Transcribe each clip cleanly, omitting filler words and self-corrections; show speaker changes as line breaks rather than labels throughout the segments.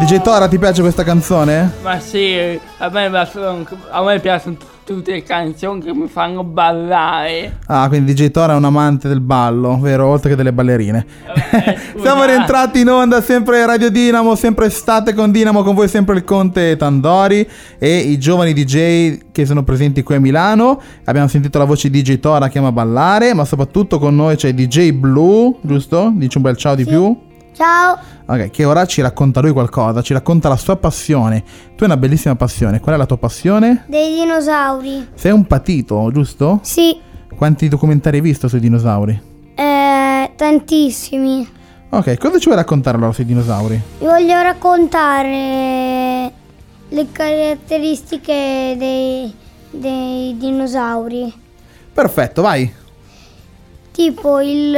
DJ Tora, ti piace questa canzone?
Ma sì, a me piacciono tutte le canzoni che mi fanno ballare.
Ah, quindi DJ Tora è un amante del ballo, vero? Oltre che delle ballerine. Siamo rientrati in onda, sempre Radio Dinamo, sempre estate con Dinamo, con voi sempre il Conte Tandori e i giovani DJ che sono presenti qui a Milano. Abbiamo sentito la voce di DJ Tora che ama ballare, ma soprattutto con noi c'è DJ Blue, giusto? Dici un bel ciao di più.
Ciao.
Ok, che ora ci racconta lui qualcosa, ci racconta la sua passione. Tu hai una bellissima passione, qual è la tua passione?
Dei dinosauri.
Sei un patito, giusto?
Sì.
Quanti documentari hai visto sui dinosauri?
Tantissimi.
Ok, cosa ci vuoi raccontare allora sui dinosauri?
Vi voglio raccontare le caratteristiche dei dinosauri.
Perfetto, vai.
Tipo il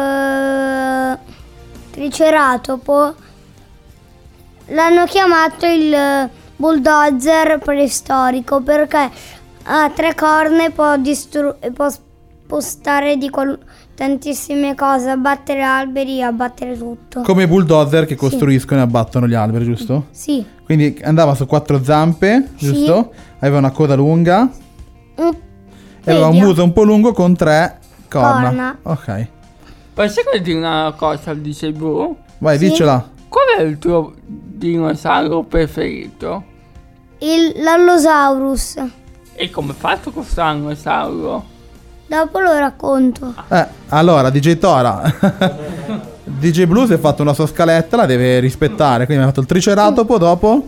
triceratopo l'hanno chiamato il bulldozer preistorico perché ha 3 corna e può spostare tantissime cose, abbattere alberi, abbattere tutto.
Come i bulldozer che costruiscono e abbattono gli alberi, giusto?
Sì.
Quindi andava su 4 zampe, giusto?
Sì.
Aveva una coda lunga e aveva un
media.
muso un po' lungo con 3 corna. Ok.
Posso dire una cosa, dice Bru?
Vai,
Sì.
dicela.
Qual è il tuo dinosauro preferito?
L'Allosaurus.
E come è fatto questo dinosauro?
Dopo lo racconto.
Allora, DJ Tora. DJ Blue si è fatto una sua scaletta, la deve rispettare. Quindi mi ha fatto il triceratopo, dopo?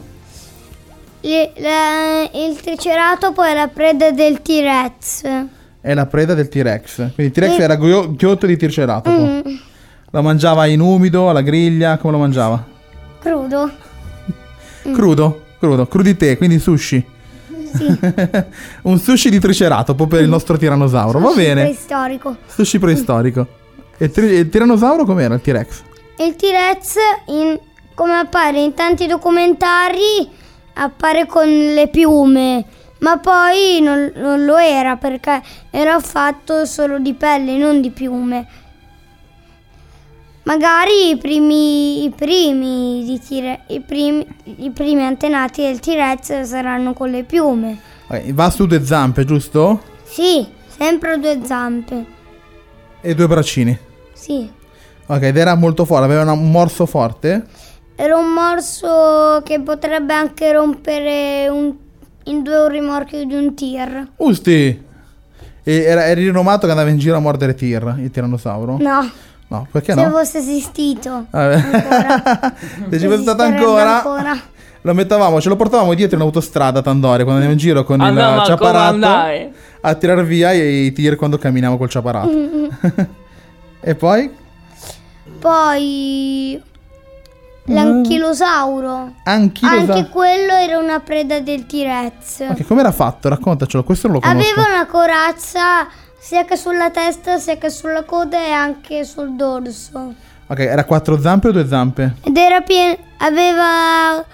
Il triceratopo è la preda del T-Rex.
È la preda del T-Rex. Quindi il T-Rex era ghiotto di triceratopo. Lo mangiava in umido, alla griglia, come lo mangiava?
Crudo.
Crudo, crudité, quindi sushi.
Sì.
Un sushi di triceratopo per il nostro tirannosauro, va bene.
Preistorico.
Sushi preistorico. E il tirannosauro com'era il T-Rex?
Il T-Rex, come appare in tanti documentari, appare con le piume, ma poi non lo era perché era fatto solo di pelle, non di piume. Magari i primi antenati del T-Rex saranno con le piume.
Va su 2 zampe, giusto?
Sì, sempre 2 zampe.
E 2 braccini.
Sì.
Ok, ed era molto forte, aveva un morso forte.
Era un morso che potrebbe anche rompere in 2 un rimorchio di un tir.
Usti! E era rinomato che andava in giro a mordere tir, il tirannosauro?
No.
No, perché
Se
no?
fosse esistito
Ancora. Se ci fosse stato ancora, lo mettavamo, ce lo portavamo dietro in autostrada a Tandori quando andiamo in giro con il ciaparato a tirar via i tir quando camminiamo col ciaparato. E poi?
Poi l'anchilosauro. Anche quello era una preda del T-Rex.
Ok, come era fatto? Raccontacelo, questo non lo conosco.
Aveva una corazza sia che sulla testa, sia che sulla coda e anche sul dorso.
Ok, era 4 zampe o 2 zampe?
Ed era aveva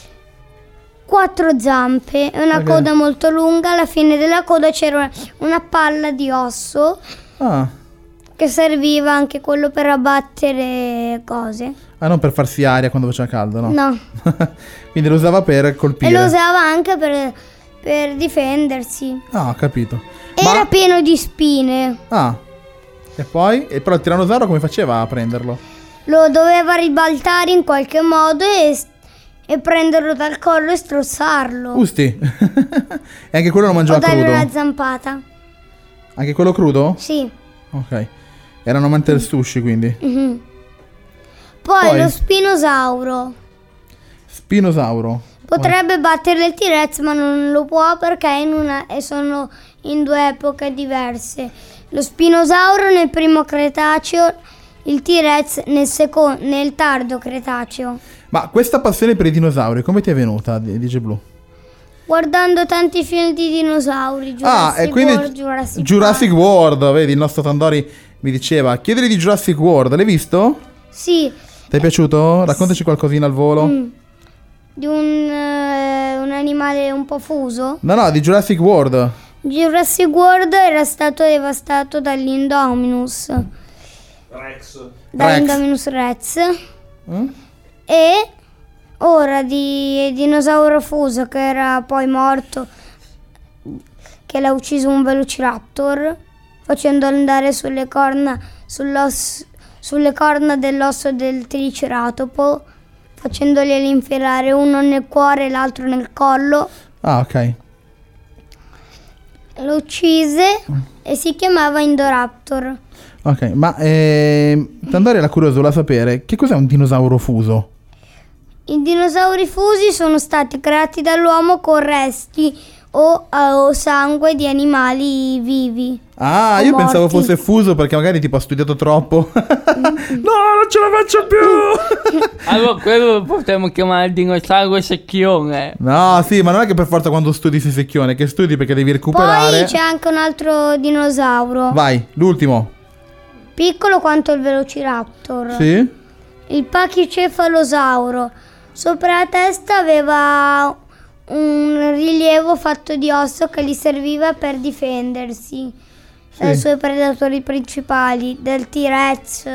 4 zampe e una coda molto lunga. Alla fine della coda c'era una palla di osso che serviva anche quello per abbattere cose.
Ah, non per farsi aria quando faceva caldo, no?
No.
Quindi lo usava per colpire.
E lo usava anche per difendersi.
Ah, ho capito.
Era pieno di spine.
Ah. E poi? E però il tirannosauro come faceva a prenderlo?
Lo doveva ribaltare in qualche modo e prenderlo dal collo e strozzarlo.
Usti. E anche quello lo mangiava crudo?
O dargli una zampata.
Anche quello crudo?
Sì.
Ok. Era un amante del sushi, quindi.
Poi lo spinosauro.
Spinosauro.
Potrebbe battere il T-Rex, ma non lo può perché sono in 2 epoche diverse. Lo spinosauro nel primo Cretaceo, il T-Rex nel tardo Cretaceo.
Ma questa passione per i dinosauri come ti è venuta, DJ Blue?
Guardando tanti film di dinosauri,
e quindi Jurassic World, vedi, il nostro Tandori mi diceva, chiedere di Jurassic World, l'hai visto?
Sì.
Ti è piaciuto? Raccontaci qualcosina al volo.
Di un animale un po' fuso?
No, di Jurassic World.
Jurassic World era stato devastato dall'Indominus Rex. Dall'Indominus Rex. E ora di dinosauro fuso che era poi morto, che l'ha ucciso un velociraptor, facendo andare sulle corna dell'osso del triceratopo, facendoglieli infilare uno nel cuore e l'altro nel collo.
Ah, ok.
Lo uccise e si chiamava Indoraptor.
Ok, ma Tandori era curioso, voleva sapere che cos'è un dinosauro fuso?
I dinosauri fusi sono stati creati dall'uomo con resti o sangue di animali vivi.
Ah, io pensavo fosse fuso perché magari tipo ha studiato troppo. No, non ce la faccio più.
Allora quello potremmo chiamare il dinosauro secchione.
No, sì, ma non è che per forza quando studi sei secchione, che studi perché devi recuperare.
Poi c'è anche un altro dinosauro.
Vai, l'ultimo.
Piccolo quanto il velociraptor.
Sì?
Il pachicefalosauro. Sopra la testa aveva un rilievo fatto di osso che gli serviva per difendersi dai suoi predatori principali, il T-Rex.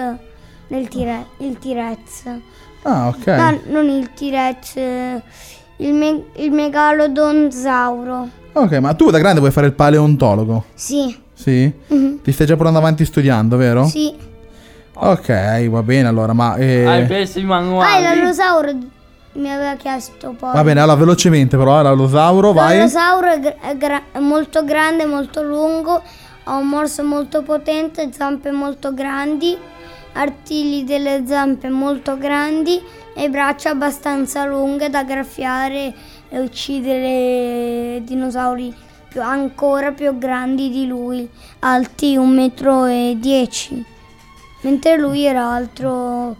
Ah, ok.
No, non il T-Rex, il megalodonzauro.
Ok, ma tu da grande vuoi fare il paleontologo?
Sì.
Sì?
Mm-hmm.
Ti stai già portando avanti studiando, vero?
Sì.
Ok, va bene allora, ma...
Hai preso i manuali?
l'allosauro mi aveva chiesto poi.
Va bene, allora velocemente però, l'allosauro, vai.
L'allosauro è molto grande, molto lungo, ha un morso molto potente, zampe molto grandi, artigli delle zampe molto grandi e braccia abbastanza lunghe da graffiare e uccidere dinosauri ancora più grandi di lui, alti 1,10 m, mentre lui era alto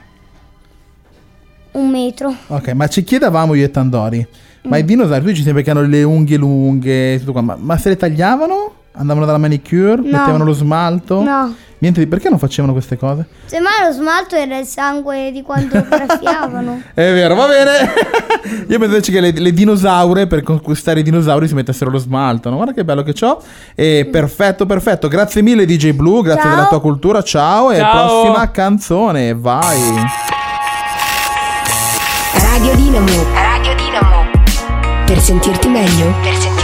1 metro.
Ok, ma ci chiedevamo io e Tandori, ma i dinosauri, tu dici sempre che hanno le unghie lunghe, tutto qua, ma se le tagliavano? Andavano dalla manicure?
No.
Mettevano lo smalto?
No.
Niente, perché non facevano queste cose?
Semmai lo smalto era il sangue di quando graffiavano.
È vero, va bene. Io penso invece che le dinosaure, per conquistare i dinosauri, si mettessero lo smalto, no? Guarda che bello che c'ho. Perfetto. Grazie mille DJ Blue, grazie
Ciao.
della tua cultura. Ciao. E
Ciao.
prossima canzone, vai.
Radio Dinamo. Per sentirti meglio.